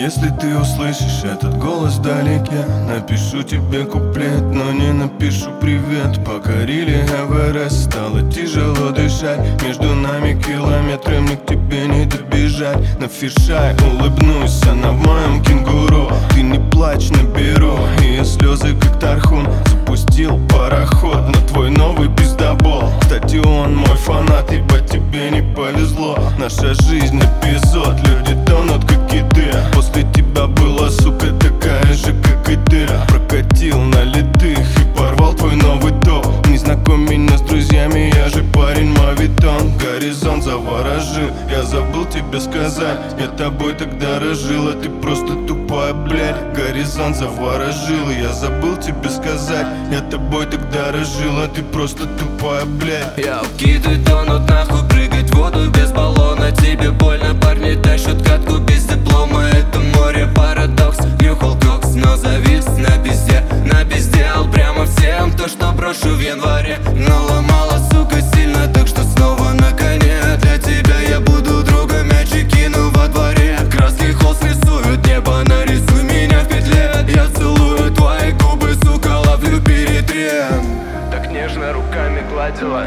Если ты услышишь этот голос вдалеке, напишу тебе куплет, но не напишу привет. Покорили Эверест, стало тяжело дышать. Между нами километры, мне к тебе не добежать. На фишай улыбнусь, она в моем кенгуру. Ты не плачь, наберу ее слезы, как Тархун. Запустил пароход на твой новый пиздобол. Кстати, он мой фанат, ибо тебе не повезло. Наша жизнь эпизод, люди тонут, как киты. После тебя была, сука, такая же, как и ты. Прокатил на литых и порвал твой новый топ. Не знакомь меня с друзьями, я же парень мавитон. Горизонт заворожил, я забыл тебе сказать. Я тобой тогда дорожил, а ты просто тупая, блядь. Горизонт заворожил, я забыл тебе сказать. Я тобой тогда дорожил, а ты просто тупая, блядь. Я киты тонут, нахуй прыгать в воду без баллона. Тебе больно, парни тащат катку без диплома. Это море парадокс, нюхал кокс, но завис на пизде. Напиздел прямо всем то, что брошу в январе. Но ломала, сука, сильно, так что снова на коне. Для тебя я буду другом, мячи кину во дворе. Краски холст рисуют небо, нарисуй меня в петле. Я целую твои губы, сука, ловлю перетрем. Так нежно руками гладила.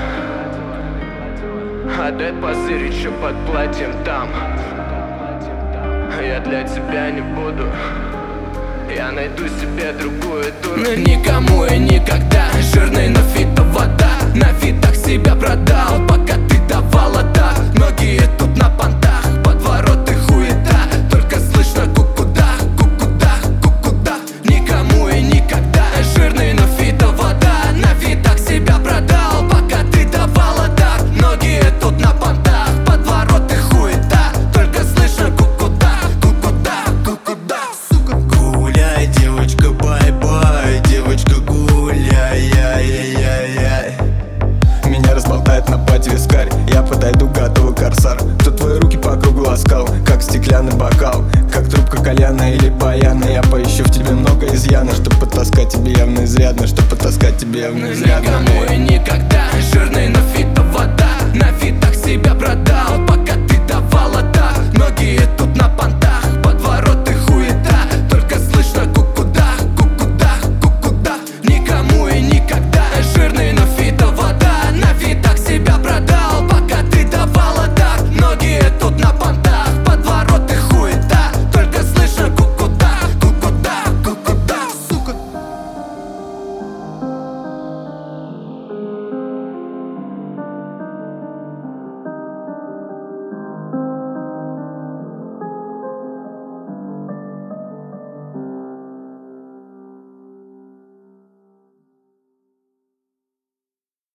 Отдай позырь еще под платьем там. Я для тебя не буду. Я найду себе другую дуру. Но никому и никогда. Жирный, но фито вода. На фитах себя продал, пока ты давала так. Многие тут на понтах, подвороты хуета. Только слышно кукудах, кукудах, кукудах. Никому и никогда. Жирный, но фито вода. На фитах себя продал, пока ты давала так. Многие тут на понтах, подвороты хуета. Только слышно кукудах, кукудах, кукудах. Сука, гуляй, девочка, бай-бай, девочка, гуляй, яй-яй-яй. Меня разболтает на пати вискарь. Я подойду, готовый корсар. Кто твои руки по кругу ласкал, как стеклянный бокал, как трубка кальяна или баяна. Я поищу в тебе много изъяна, чтоб потаскать тебе явно изрядно, чтоб потаскать тебе явно изрядно. Никому и никогда. Жирный, но фито вода. На фитах себя продал,